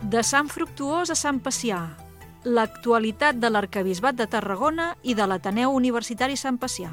De Sant Fructuós a Sant Pacià, l'actualitat de l'Arquebisbat de Tarragona i de l'Ateneu Universitari Sant Pacià.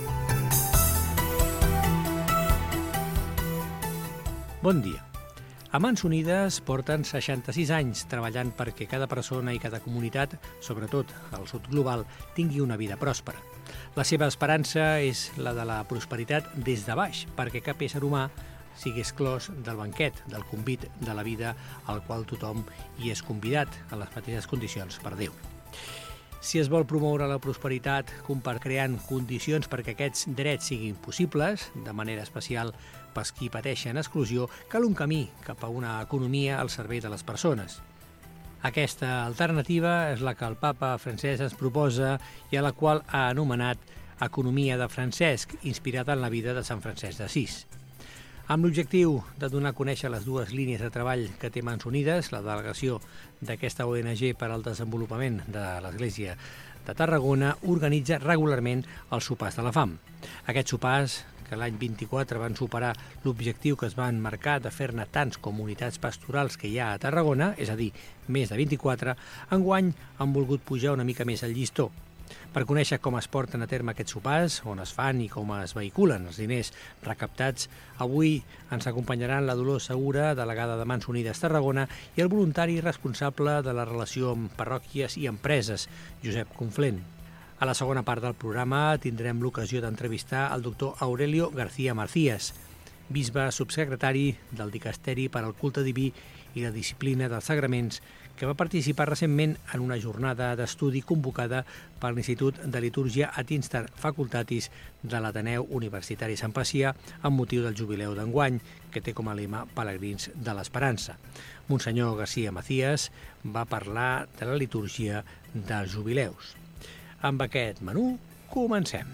Bon dia. A Mans Unides porten 66 anys treballant perquè cada persona i cada comunitat, sobretot al sud global, tingui una vida pròspera. La seva esperança és la de la prosperitat des de baix, perquè cap ésser humà sigui exclòs del banquet, del convit de la vida al qual tothom hi és convidat en les mateixes condicions per Déu. Si es vol promoure la prosperitat creant condicions perquè aquests drets siguin possibles, de manera especial pels qui pateixen exclusió, cal un camí cap a una economia al servei de les persones. Aquesta alternativa és la que el papa Francesc ens proposa i a la qual ha anomenat Economia de Francesc, inspirada en la vida de Sant Francesc d'Assís. Amb l'objectiu de donar a conèixer les dues línies de treball que té Mans Unides, la delegació d'aquesta ONG per al desenvolupament de l'Església de Tarragona organitza regularment els sopars de la fam. Aquests sopars, que l'any 24 van superar l'objectiu que es van marcar de fer-ne tants comunitats pastorals que hi ha a Tarragona, és a dir, més de 24, enguany han volgut pujar una mica més el llistó. Per conèixer com es porten a terme aquests sopars, on es fan i com es vehiculen els diners recaptats, avui ens acompanyaran la Dolors Segura, delegada de Mans Unides Tarragona, i el voluntari responsable de la relació amb parròquies i empreses, Josep Conflent. A la segona part del programa tindrem l'ocasió d'entrevistar el doctor Aurelio García Macías, bisbe subsecretari del Dicasteri per al Culte Diví i la Disciplina dels Sagraments, que va participar recentment en una jornada d'estudi convocada per l'Institut de Litúrgia et Instar Facultatis de l'Ateneu Universitari Sant Pacià amb motiu del jubileu d'enguany, que té com a lema Pelegrins de l'Esperança. Monsenyor García Macías va parlar de la litúrgia dels jubileus. Amb aquest menú, comencem.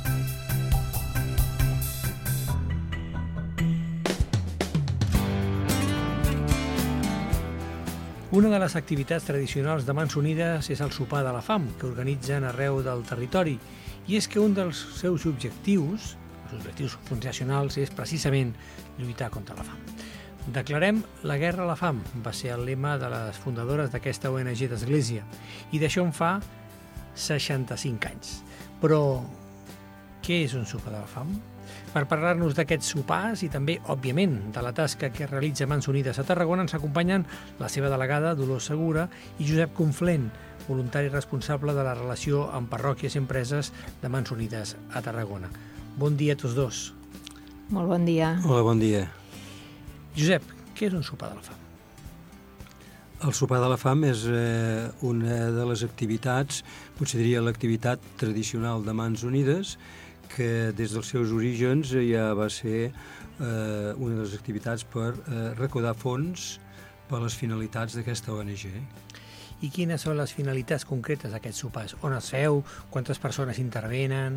Una de les activitats tradicionals de Mans Unides és el sopar de la fam, que organitzen arreu del territori. I és que un dels seus objectius, els objectius fundacionals, és precisament lluitar contra la fam. Declarem la guerra a la fam, va ser el lema de les fundadores d'aquesta ONG d'Església, i d'això en fa 65 anys. Però què és un sopar de la fam? Per parlar-nos d'aquests sopars i també, òbviament, de la tasca que realitza Mans Unides a Tarragona, ens acompanyen la seva delegada, Dolors Segura, i Josep Conflent, voluntari responsable de la relació amb parròquies i empreses de Mans Unides a Tarragona. Bon dia a tots dos. Molt bon dia. Hola, bon dia. Josep, què és un sopar de la fam? El sopar de la fam és una de les activitats, potser diria l'activitat tradicional de Mans Unides, que des dels seus orígens ja va ser una de les activitats per recaudar fons per a les finalitats d'aquesta ONG. I quines són les finalitats concretes d'aquests sopars? On es feu? Quantes persones intervenen?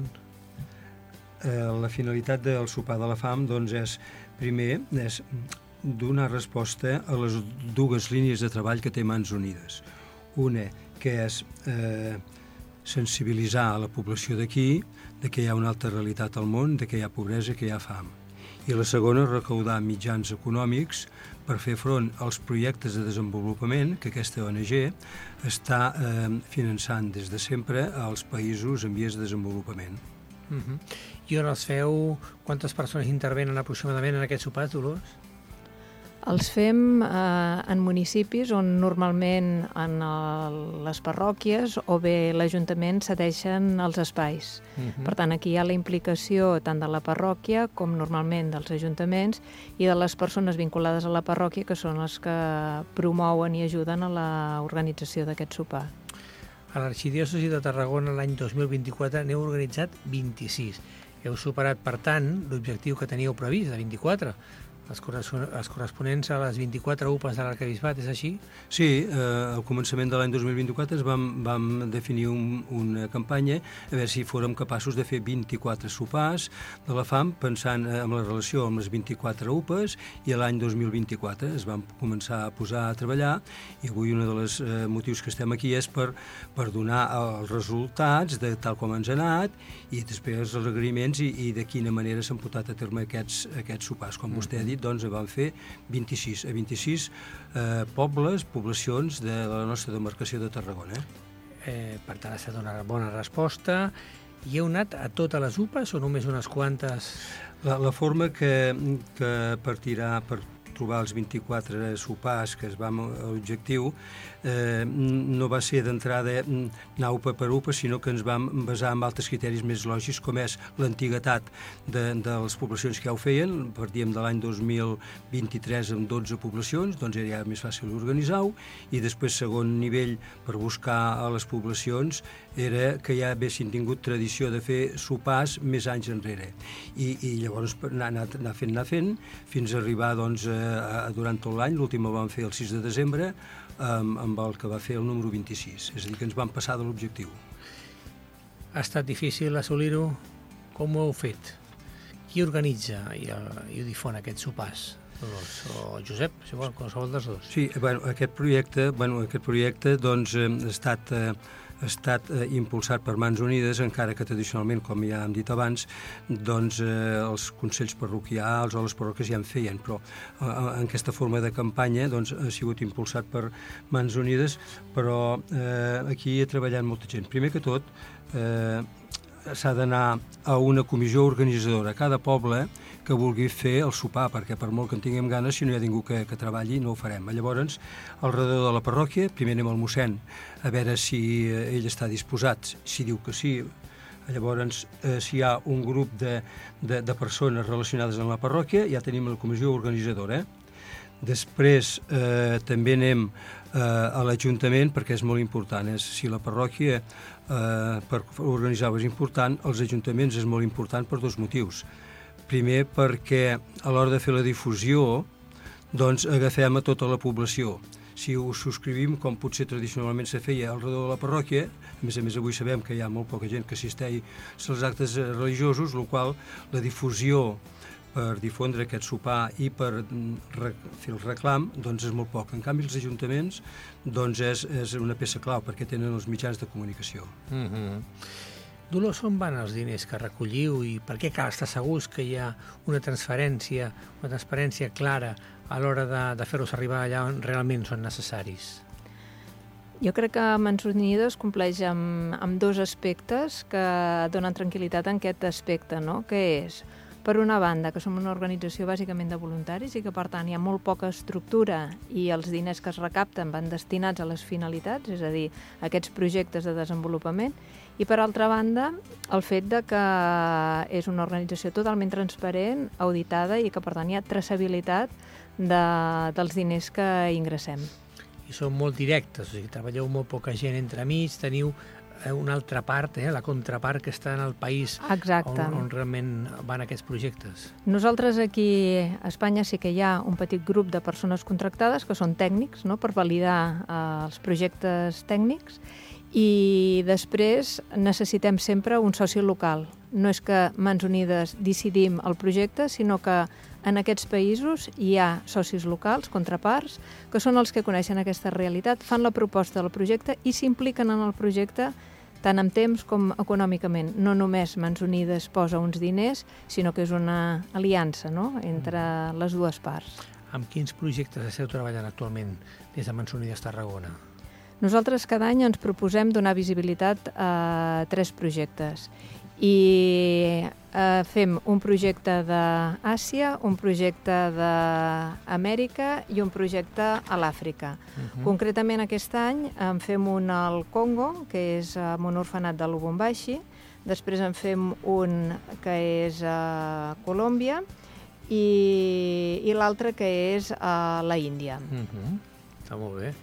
La finalitat del sopar de la fam, doncs, és donar resposta a les dues línies de treball que té Mans Unides. Una, que és sensibilitzar a la població d'aquí de que hi ha una altra realitat al món, de que hi ha pobresa, que hi ha fam. I la segona, recaudar mitjans econòmics per fer front als projectes de desenvolupament que aquesta ONG està finançant des de sempre als països en vies de desenvolupament. I on els feu? Quantes persones intervenen aproximadament en aquests sopars, Dolors? Els fem en municipis on normalment en les parròquies o bé l'Ajuntament cedeixen els espais. Per tant, aquí hi ha la implicació tant de la parròquia com normalment dels ajuntaments i de les persones vinculades a la parròquia, que són les que promouen i ajuden a l'organització d'aquest sopar. A l'Arxidiòcesi de Tarragona l'any 2024 n'heu organitzat 26. Heu superat, per tant, l'objectiu que teníeu previst de 24. Els corresponents a les 24 UPAs de l'Arquebisbat, és així? Sí, al començament de l'any 2024 vam definir una campanya a veure si fórem capaços de fer 24 sopars de la fam pensant en la relació amb les 24 UPAs i l'any 2024 es van començar a posar a treballar i avui un dels motius que estem aquí és per donar els resultats de tal com ens ha anat i després els requeriments i de quina manera s'han portat a terme aquests sopars. Com vostè ha dit, doncs van fer 26 poblacions de la nostra demarcació de Tarragona. Per tant, ha estat una bona resposta. I heu anat a totes les UPAs o només unes quantes? La forma que partirà per trobar els 24 sopars que es va amb l'objectiu no va ser d'entrada anar UPA per UPA, sinó que ens vam basar en altres criteris més lògics, com és l'antiguitat de les poblacions que ja ho feien. Partíem de l'any 2023 amb 12 poblacions, doncs era ja més fàcil organitzar-ho, i després, segon nivell, per buscar a les poblacions, era que ja haguessin tingut tradició de fer sopars més anys enrere. I llavors anar fent, fins a arribar doncs, durant tot l'any. L'últim el vam fer el 6 de desembre, amb el que va fer el número 26. És a dir, que ens vam passar de l'objectiu. Ha estat difícil assolir-ho? Com ho heu fet? Qui organitza i ho difon aquests sopars? O Josep, si vol, qualsevol dels dos. Sí, aquest projecte doncs, ha estat impulsat per Mans Unides, encara que tradicionalment, com ja hem dit abans, doncs els consells parroquials o les parròquies ja en feien, però en aquesta forma de campanya doncs, ha sigut impulsat per Mans Unides, però aquí hi ha treballat molta gent. Primer que tot, s'ha d'anar a una comissió organitzadora a cada poble que vulgui fer el sopar, perquè per molt que en tinguem ganes, si no hi ha ningú que treballi, no ho farem. Llavors, al redador de la parròquia, primer anem al mossèn a veure si ell està disposat. Si diu que sí, llavors, si hi ha un grup de persones relacionades amb la parròquia, ja tenim la comissió organitzadora. Després també anem a l'Ajuntament, perquè és molt important. Si la parròquia per organitzar-ho és important, els ajuntaments és molt important per dos motius. Primer, perquè a l'hora de fer la difusió doncs agafem a tota la població. Si ho subscrivim, com potser tradicionalment se feia al redor de la parròquia, a més avui sabem que hi ha molt poca gent que assisteix als actes religiosos, el qual la difusió per difondre aquest sopar i per fer el reclam doncs és molt poc. En canvi, els ajuntaments doncs és una peça clau perquè tenen els mitjans de comunicació. Dolors, on van els diners que recolliu i per què cal estar segurs que hi ha una transparència clara a l'hora de fer-los arribar allà on realment són necessaris? Jo crec que Mans Unides compleix amb dos aspectes que donen tranquil·litat en aquest aspecte, no? Que és, per una banda, que som una organització bàsicament de voluntaris i que, per tant, hi ha molt poca estructura i els diners que es recapten van destinats a les finalitats, és a dir, a aquests projectes de desenvolupament, i, per altra banda, el fet de que és una organització totalment transparent, auditada i que, per tant, hi ha traçabilitat dels diners que ingressem. I són molt directes, o sigui, treballeu molt poca gent entremig, teniu una altra part, la contrapart que està en el país. Exacte. On realment van aquests projectes. Nosaltres aquí a Espanya sí que hi ha un petit grup de persones contractades que són tècnics, no?, per validar els projectes tècnics, i després necessitem sempre un soci local. No és que Mans Unides decidim el projecte, sinó que en aquests països hi ha socis locals, contraparts, que són els que coneixen aquesta realitat, fan la proposta del projecte i s'impliquen en el projecte tant en temps com econòmicament. No només Mans Unides posa uns diners, sinó que és una aliança, no?, entre les dues parts. Amb quins projectes esteu treballant actualment des de Mans Unides Tarragona? Nosaltres cada any ens proposem donar visibilitat a 3 projectes i fem un projecte d'Àsia, un projecte d'Amèrica i un projecte a l'Àfrica. Concretament aquest any en fem un al Congo, que és en un orfenat de Lubumbashi, després en fem un que és a Colòmbia i l'altre que és a la Índia. Està molt bé.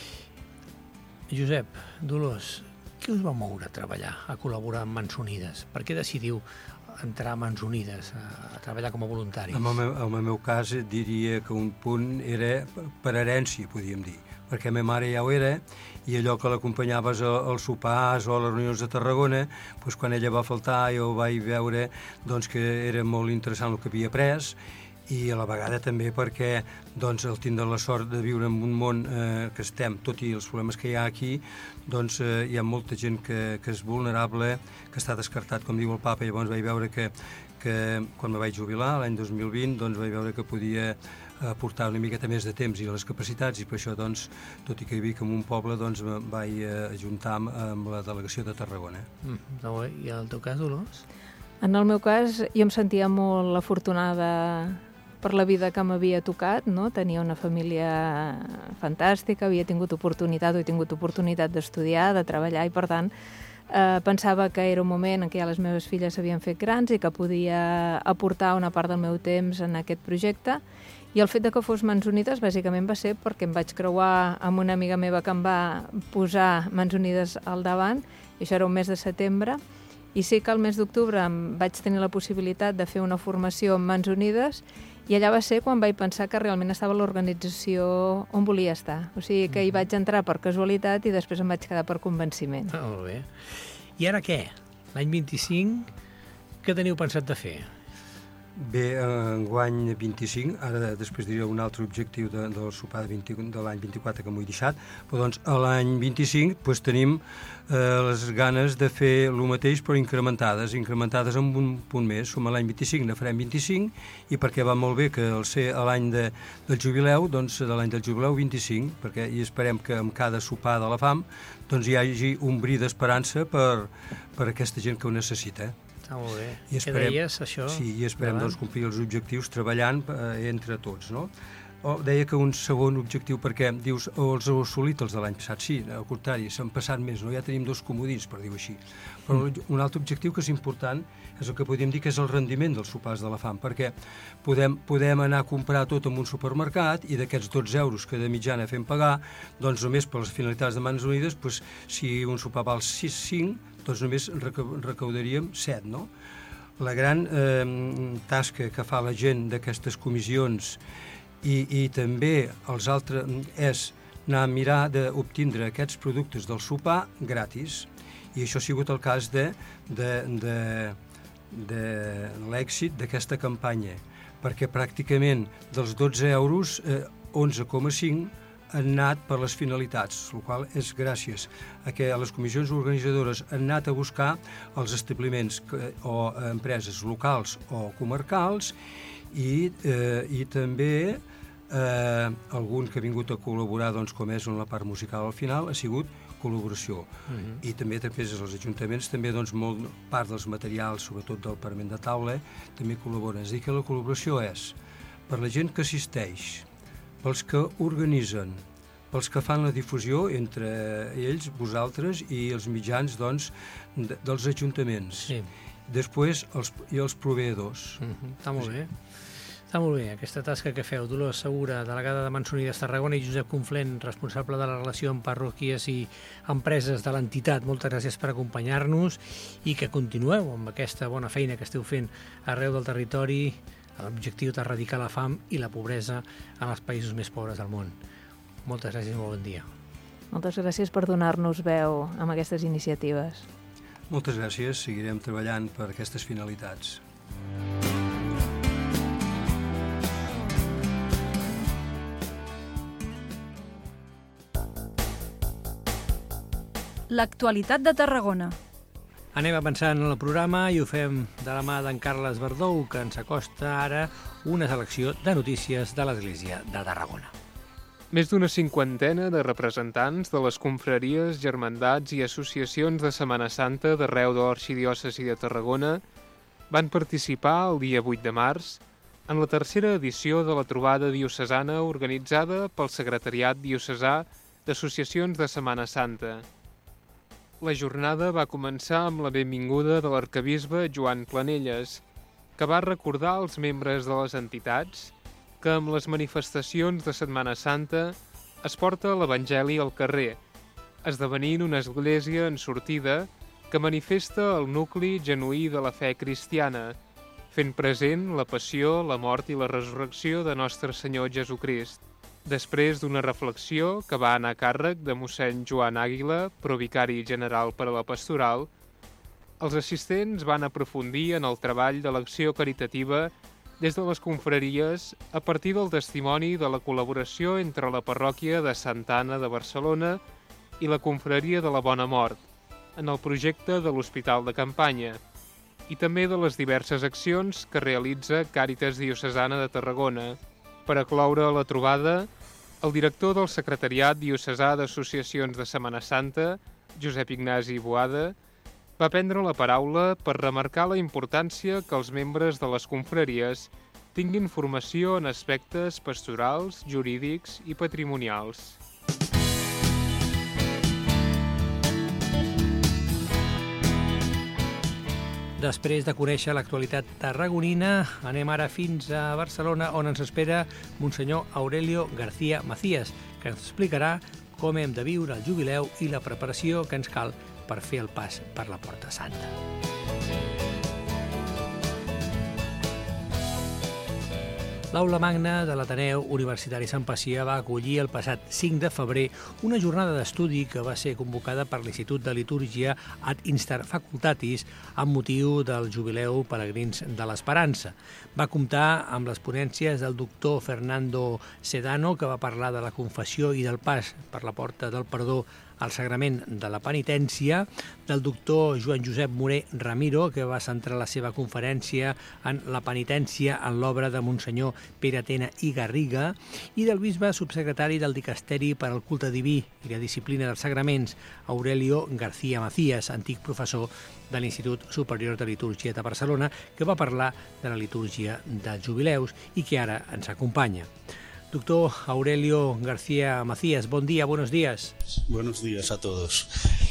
Josep, Dolors, què us va moure a treballar, a col·laborar amb Mans Unides? Per què decidiu entrar a Mans Unides, a treballar com a voluntaris? En el meu cas diria que un punt era per herència, podríem dir, perquè ma mare ja ho era i allò que l'acompanyaves als sopars o a les reunions de Tarragona, doncs quan ella va faltar jo vaig veure doncs, que era molt interessant el que havia après i a la vegada també perquè doncs, el tindre la sort de viure en un món que estem, tot i els problemes que hi ha aquí, doncs hi ha molta gent que és vulnerable, que està descartat, com diu el papa. Llavors vaig veure que quan me vaig jubilar, l'any 2020, doncs vaig veure que podia aportar una miqueta més de temps i les capacitats, i per això, doncs, tot i que vic en un poble, doncs em vaig ajuntar amb la delegació de Tarragona. I en el teu cas, Dolors? En el meu cas, jo em sentia molt afortunada per la vida que m'havia tocat, no? Tenia una família fantàstica, he tingut oportunitat d'estudiar, de treballar, i per tant pensava que era un moment en què ja les meves filles s'havien fet grans i que podia aportar una part del meu temps en aquest projecte. I el fet de que fos Mans Unides bàsicament va ser perquè em vaig creuar amb una amiga meva que em va posar Mans Unides al davant, i això era un mes de setembre, i sí que al mes d'octubre vaig tenir la possibilitat de fer una formació amb Mans Unides, i allà va ser quan vaig pensar que realment estava a l'organització on volia estar. O sigui que hi vaig entrar per casualitat i després em vaig quedar per convenciment. Molt bé. I ara què? L'any 25, què teniu pensat de fer? Bé, enguany 25, ara després diré un altre objectiu del sopar de l'any 24 que m'ho he deixat, però doncs a l'any 25 doncs, tenim les ganes de fer el mateix però incrementades amb un punt més. Som a l'any 25, ne farem 25, i perquè va molt bé que al ser a l'any del jubileu, doncs de l'any del jubileu 25, perquè hi esperem que amb cada sopar de la fam doncs hi hagi un bri d'esperança per aquesta gent que ho necessita. Està molt bé. Què deies, això? Sí, i esperem doncs, complir els objectius treballant entre tots, no? Deia que un segon objectiu, perquè dius, els heu assolit els de l'any passat. Sí, al contrari, s'han passat més, no? Ja tenim 2 comodins, per dir-ho així. Però un altre objectiu que és important és el que podríem dir que és el rendiment dels sopars de la fam, perquè podem anar a comprar tot en un supermercat i d'aquests 12 euros que de mitjana fem pagar, doncs només per les finalitats de Mans Unides, doncs, si un sopar val 5, doncs només recaudaríem 7, no? La gran tasca que fa la gent d'aquestes comissions i també els altres és anar a mirar d'obtindre aquests productes del sopar gratis. I això ha sigut el cas de l'èxit d'aquesta campanya, perquè pràcticament dels 12 euros, 11,5 han anat per les finalitats, el qual és gràcies a que les comissions organitzadores han anat a buscar els establiments o empreses locals o comarcals i també algun que ha vingut a col·laborar, doncs, com és en la part musical al final, ha sigut col·laboració. I també els ajuntaments, també doncs, molt part dels materials, sobretot del parament de taula, també col·laboren. És a dir, que la col·laboració és per la gent que assisteix, pels que organitzen, pels que fan la difusió entre ells, vosaltres, i els mitjans doncs, dels ajuntaments. Sí. Després, els proveïdors. Està molt bé. Està molt bé, aquesta tasca que feu. Dolors Segura, delegada de Mans Unides Tarragona, i Josep Conflent, responsable de la relació amb parròquies i empreses de l'entitat. Moltes gràcies per acompanyar-nos i que continueu amb aquesta bona feina que esteu fent arreu del territori, l'objectiu d'erradicar la fam i la pobresa en els països més pobres del món. Moltes gràcies i molt bon dia. Moltes gràcies per donar-nos veu amb aquestes iniciatives. Moltes gràcies, seguirem treballant per aquestes finalitats. L'actualitat de Tarragona. Anem avançant en el programa i ho fem de la mà d'en Carles Verdou, que ens acosta ara una selecció de notícies de l'Església de Tarragona. Més d'una cinquantena de representants de les confraries, germandats i associacions de Setmana Santa d'arreu de l'Arxidiòcesi de Tarragona van participar el dia 8 de març en la tercera edició de la trobada diocesana organitzada pel Secretariat Diocesà d'Associacions de Setmana Santa. La jornada va començar amb la benvinguda de l'arquebisbe Joan Planelles, que va recordar als membres de les entitats que amb les manifestacions de Setmana Santa es porta l'Evangeli al carrer, esdevenint una església en sortida que manifesta el nucli genuí de la fe cristiana, fent present la passió, la mort i la resurrecció de Nostre Senyor Jesucrist. Després d'una reflexió que va anar a càrrec de mossèn Joan Àguila, provicari general per a la pastoral, els assistents van aprofundir en el treball de l'acció caritativa des de les confraries a partir del testimoni de la col·laboració entre la parròquia de Santa Anna de Barcelona i la confraria de la Bona Mort en el projecte de l'Hospital de Campanya i també de les diverses accions que realitza Càritas Diocesana de Tarragona. Per acloure la trobada, el director del Secretariat Diocesà d'Associacions de Setmana Santa, Josep Ignasi Boada, va prendre la paraula per remarcar la importància que els membres de les confraries tinguin formació en aspectes pastorals, jurídics i patrimonials. Després de conèixer l'actualitat tarragonina, anem ara fins a Barcelona, on ens espera Monsenyor Aurelio García Macías, que ens explicarà com hem de viure el jubileu i la preparació que ens cal per fer el pas per la Porta Santa. L'Aula Magna de l'Ateneu Universitari Sant Pacià va acollir el passat 5 de febrer una jornada d'estudi que va ser convocada per l'Institut de Litúrgia ad Instar Facultatis amb motiu del Jubileu Pelegrins de l'Esperança. Va comptar amb les ponències del doctor Fernando Sedano, que va parlar de la confessió i del pas per la Porta del Perdó al sagrament de la penitència, del doctor Joan Josep Moré Ramiro, que va centrar la seva conferència en la penitència en l'obra de Monsenyor Pere Tena i Garriga, i del bisbe subsecretari del Dicasteri per al Culte Diví i la Disciplina dels Sagraments, Aurelio García Macías, antic professor de l'Institut Superior de Litúrgia de Barcelona, que va parlar de la litúrgia dels jubileus i que ara ens acompanya. Doctor Aurelio García Macías, buen día, buenos días. Buenos días a todos.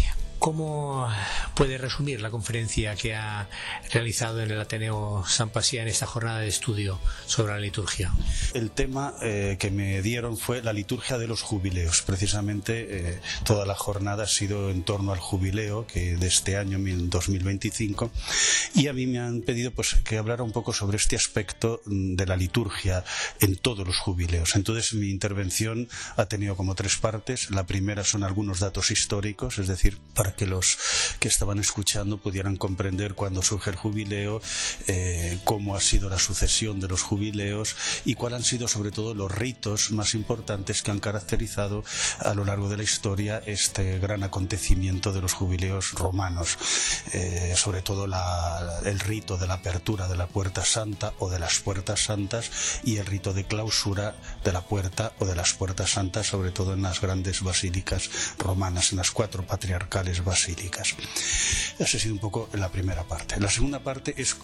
¿Cómo puede resumir la conferencia que ha realizado en el Ateneo San Pacià en esta jornada de estudio sobre la liturgia? El tema que me dieron fue la liturgia de los jubileos. Precisamente toda la jornada ha sido en torno al jubileo que de este año 2025, y a mí me han pedido pues que hablara un poco sobre este aspecto de la liturgia en todos los jubileos. Entonces mi intervención ha tenido como tres partes. La primera son algunos datos históricos, es decir, para que los que estaban escuchando pudieran comprender cuándo surge el jubileo, cómo ha sido la sucesión de los jubileos y cuáles han sido sobre todo los ritos más importantes que han caracterizado a lo largo de la historia este gran acontecimiento de los jubileos romanos, sobre todo el rito de la apertura de la Puerta Santa o de las Puertas Santas y el rito de clausura de la puerta o de las Puertas Santas, sobre todo en las grandes basílicas romanas, en las 4 patriarcales basílicas. Esa ha sido un poco la primera parte. La segunda parte es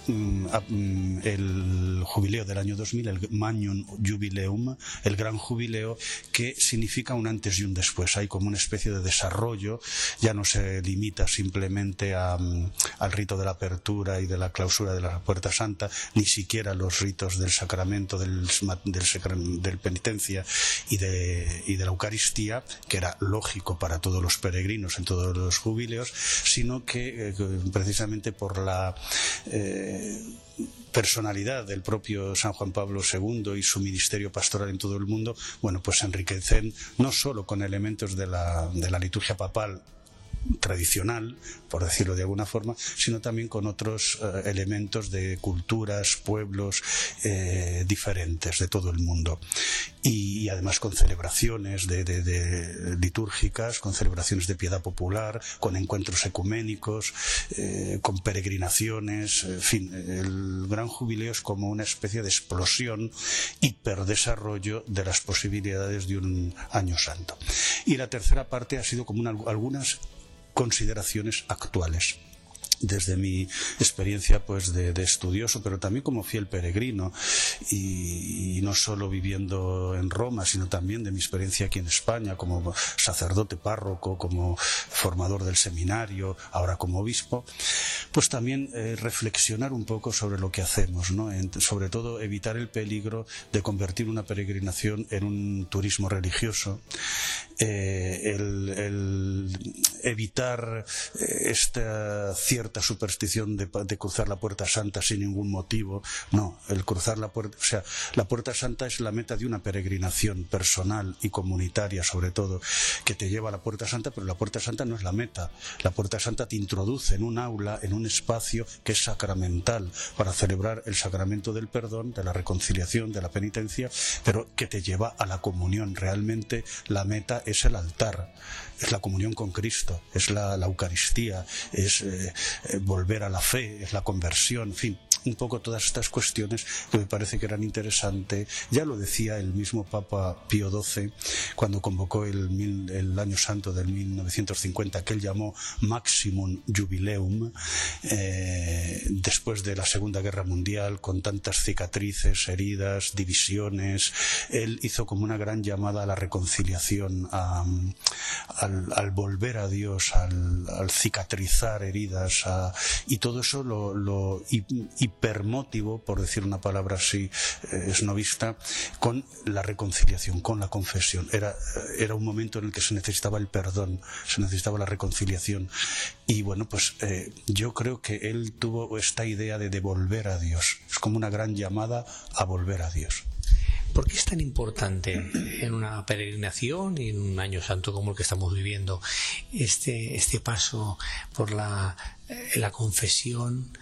el jubileo del año 2000, el Magnum Jubileum, el gran jubileo, que significa un antes y un después. Hay como una especie de desarrollo, ya no se limita simplemente al rito de la apertura y de la clausura de la Puerta Santa, ni siquiera los ritos del sacramento, del penitencia y de la Eucaristía, que era lógico para todos los peregrinos en todos los jubileos, sino que precisamente por la personalidad del propio San Juan Pablo II y su ministerio pastoral en todo el mundo, bueno, pues se enriquecen no solo con elementos de la liturgia papal tradicional, por decirlo de alguna forma, sino también con otros elementos de culturas, pueblos diferentes de todo el mundo, y además con celebraciones de litúrgicas, con celebraciones de piedad popular, con encuentros ecuménicos, con peregrinaciones, en fin, el gran jubileo es como una especie de explosión, hiperdesarrollo de las posibilidades de un año santo. Y la tercera parte ha sido como algunas consideraciones actuales. Desde mi experiencia pues de estudioso, pero también como fiel peregrino, y no solo viviendo en Roma, sino también de mi experiencia aquí en España como sacerdote párroco, como formador del seminario, ahora como obispo, pues también reflexionar un poco sobre lo que hacemos, ¿no? Sobre todo evitar el peligro de convertir una peregrinación en un turismo religioso, el evitar esta cierta superstición de cruzar la Puerta Santa sin ningún motivo. No, el cruzar la Puerta... O sea, la Puerta Santa es la meta de una peregrinación personal y comunitaria, sobre todo, que te lleva a la Puerta Santa, pero la Puerta Santa no es la meta. La Puerta Santa te introduce en un aula, en un espacio que es sacramental para celebrar el sacramento del perdón, de la reconciliación, de la penitencia, pero que te lleva a la comunión. Realmente la meta es el altar, es la comunión con Cristo, es la Eucaristía, es volver a la fe, es la conversión, en fin, un poco todas estas cuestiones que me parece que eran interesantes. Ya lo decía el mismo Papa Pío XII cuando convocó el Año Santo del 1950, que él llamó Maximum Jubileum, después de la Segunda Guerra Mundial, con tantas cicatrices, heridas, divisiones. Él hizo como una gran llamada a la reconciliación, al volver a Dios, al cicatrizar heridas, y todo eso lo hipermotivó, por decir una palabra así esnovista, con la reconciliación, con la confesión. Era un momento en el que se necesitaba el perdón, se necesitaba la reconciliación. Y bueno, pues yo creo que él tuvo esta idea de volver a Dios. Es como una gran llamada a volver a Dios. ¿Por qué es tan importante en una peregrinación y en un año santo como el que estamos viviendo este paso por la confesión,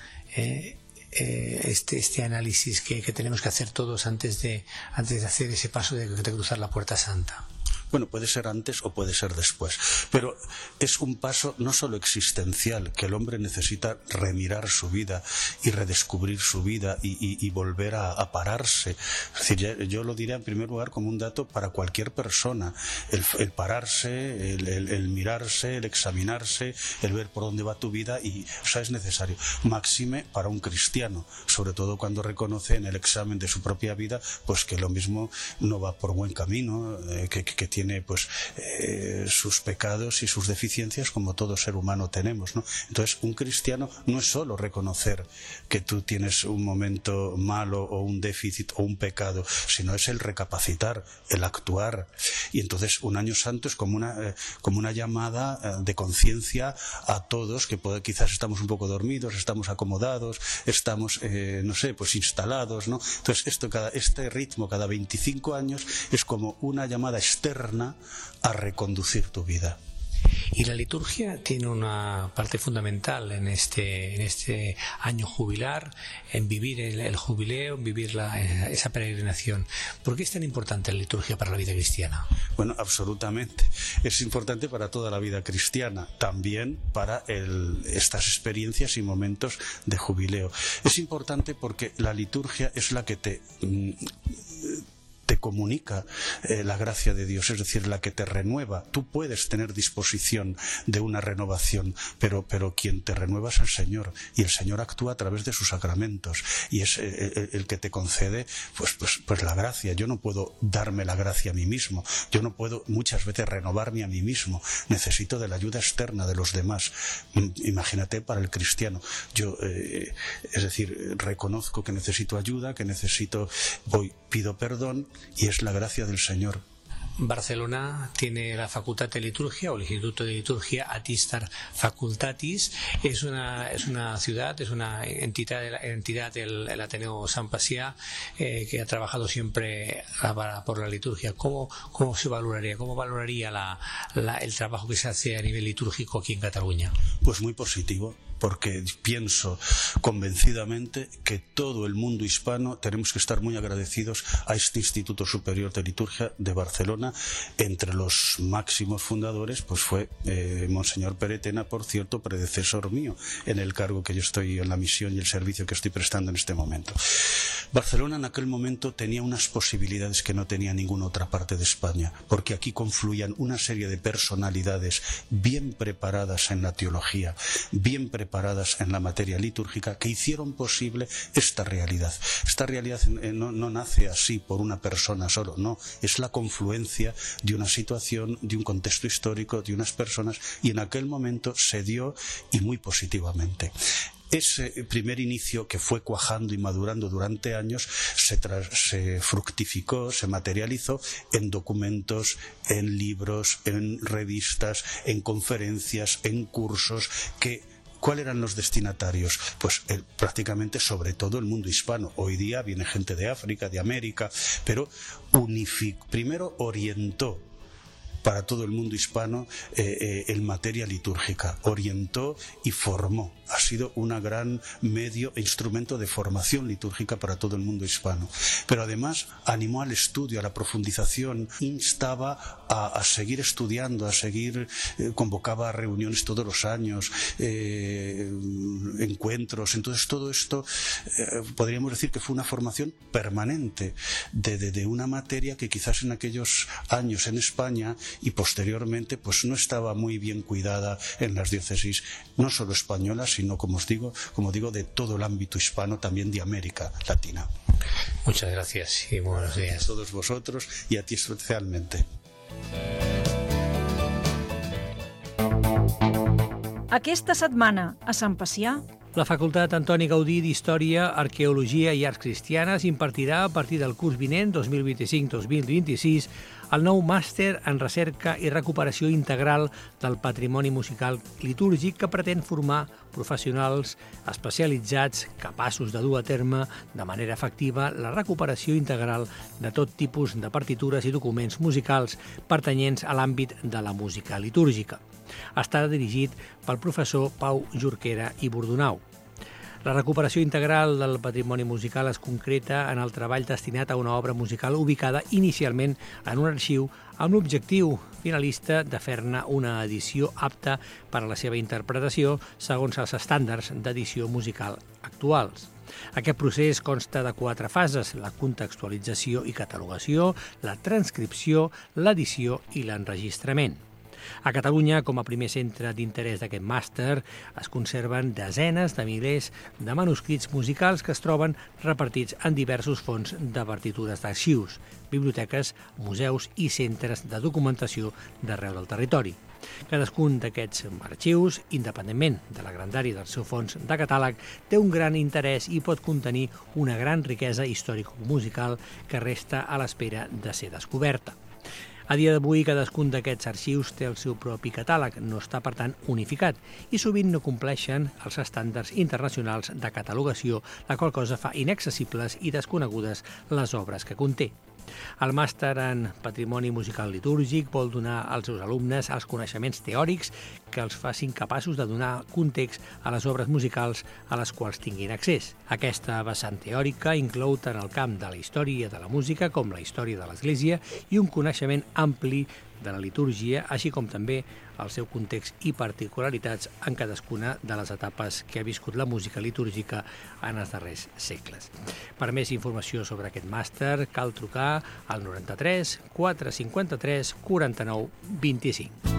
este análisis que tenemos que hacer todos antes de hacer ese paso de cruzar la Puerta Santa? Bueno, puede ser antes o puede ser después, pero es un paso no solo existencial, que el hombre necesita remirar su vida y redescubrir su vida y volver a pararse. Es decir, yo lo diría en primer lugar como un dato para cualquier persona, el pararse, el mirarse, el examinarse, el ver por dónde va tu vida, y eso es necesario. Máxime para un cristiano, sobre todo cuando reconoce en el examen de su propia vida pues que lo mismo no va por buen camino, que tiene pues sus pecados y sus deficiencias, como todo ser humano tenemos, ¿no? Entonces, un cristiano no es solo reconocer que tú tienes un momento malo o un déficit o un pecado, sino es el recapacitar, el actuar. Y entonces un año santo es como una llamada de conciencia a todos, que quizás estamos un poco dormidos, estamos acomodados, estamos no sé, pues instalados, ¿no? Entonces este ritmo cada 25 años es como una llamada externa a reconducir tu vida. Y la liturgia tiene una parte fundamental en este año jubilar, en vivir el jubileo, en vivir esa peregrinación. ¿Por qué es tan importante la liturgia para la vida cristiana? Bueno, absolutamente. Es importante para toda la vida cristiana, también para estas experiencias y momentos de jubileo. Es importante porque la liturgia es la que te comunica la gracia de Dios, es decir, la que te renueva. Tú puedes tener disposición de una renovación, pero quien te renueva es el Señor, y el Señor actúa a través de sus sacramentos, y es el que te concede pues la gracia. Yo no puedo darme la gracia a mí mismo, yo no puedo muchas veces renovarme a mí mismo, necesito de la ayuda externa de los demás. Imagínate para el cristiano, yo es decir, reconozco que necesito ayuda, que pido perdón, y es la gracia del Señor. Barcelona tiene la Facultad de Liturgia, o el Instituto de Liturgia Atistar Facultatis. Es una ciudad, es una entidad del Ateneo Sant Pacià, que ha trabajado siempre por la liturgia. ¿Cómo se valoraría? ¿Cómo valoraría el trabajo que se hace a nivel litúrgico aquí en Cataluña? Pues muy positivo, porque pienso convencidamente que todo el mundo hispano tenemos que estar muy agradecidos a este Instituto Superior de Liturgia de Barcelona. Entre los máximos fundadores pues fue Monseñor Peretena, por cierto, predecesor mío en el cargo que yo estoy, en la misión y el servicio que estoy prestando en este momento. Barcelona en aquel momento tenía unas posibilidades que no tenía ninguna otra parte de España, porque aquí confluían una serie de personalidades bien preparadas en la teología, bien preparadas en la materia litúrgica, que hicieron posible esta realidad. Esta realidad no nace así por una persona solo, no, es la confluencia de una situación, de un contexto histórico, de unas personas, y en aquel momento se dio, y muy positivamente. ese primer inicio que fue cuajando y madurando durante años se fructificó, se materializó en documentos, en libros, en revistas, en conferencias, en cursos ¿Cuáles eran los destinatarios? Pues prácticamente sobre todo el mundo hispano. Hoy día viene gente de África, de América, pero primero orientó para todo el mundo hispano en materia litúrgica, orientó y formó. Ha sido un gran medio e instrumento de formación litúrgica para todo el mundo hispano. Pero además animó al estudio, a la profundización, instaba a seguir estudiando, convocaba a reuniones todos los años, encuentros. Entonces todo esto podríamos decir que fue una formación permanente de una materia que quizás en aquellos años en España y posteriormente pues no estaba muy bien cuidada en las diócesis, no solo españolas, sino como digo, de todo el ámbito hispano, también de América Latina. Muchas gracias y buenos días. A todos vosotros y a ti especialmente. Aquesta setmana, a Sant Pacià, la Facultat Antoni Gaudí d'Història, Arqueologia i Arts Cristianes impartirà a partir del curs vinent, 2025-2026, el nou màster en recerca i recuperació integral del patrimoni musical litúrgic que pretén formar professionals especialitzats capaços de dur a terme de manera efectiva la recuperació integral de tot tipus de partitures i documents musicals pertanyents a l'àmbit de la música litúrgica. Està dirigit pel professor Pau Jorquera i Bordonau. La recuperació integral del patrimoni musical es concreta en el treball destinat a una obra musical ubicada inicialment en un arxiu amb l'objectiu finalista de fer-ne una edició apta per a la seva interpretació segons els estàndards d'edició musical actuals. Aquest procés consta de 4 fases: la contextualització i catalogació, la transcripció, l'edició i l'enregistrament. A Catalunya, com a primer centre d'interès d'aquest màster, es conserven desenes de milers de manuscrits musicals que es troben repartits en diversos fons de partitures d'arxius, biblioteques, museus i centres de documentació d'arreu del territori. Cadascun d'aquests arxius, independentment de la grandària del seu fons de catàleg, té un gran interès i pot contenir una gran riquesa històrico-musical que resta a l'espera de ser descoberta. A dia d'avui, cadascun d'aquests arxius té el seu propi catàleg, no està, per tant, unificat, i sovint no compleixen els estàndards internacionals de catalogació, la qual cosa fa inaccessibles i desconegudes les obres que conté. El màster en Patrimoni Musical Litúrgic vol donar als seus alumnes els coneixements teòrics que els facin capaços de donar context a les obres musicals a les quals tinguin accés. Aquesta vessant teòrica inclou tant el camp de la història de la música com la història de l'Església i un coneixement ampli de la litúrgia, així com també el seu context i particularitats en cadascuna de les etapes que ha viscut la música litúrgica en els darrers segles. Per més informació sobre aquest màster, cal trucar al 93 453 49 25.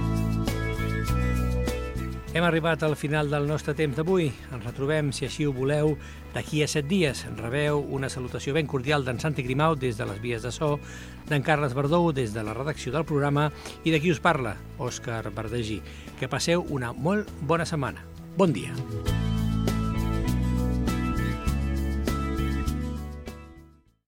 Hem arribat al final del nostre temps d'avui. Ens retrobem, si així ho voleu, d'aquí a 7 dies. Rebeu una salutació ben cordial d'en Santi Grimau des de les vies de so, d'en Carles Verdou des de la redacció del programa i de qui us parla, Òscar Verdagí. Que passeu una molt bona setmana. Bon dia.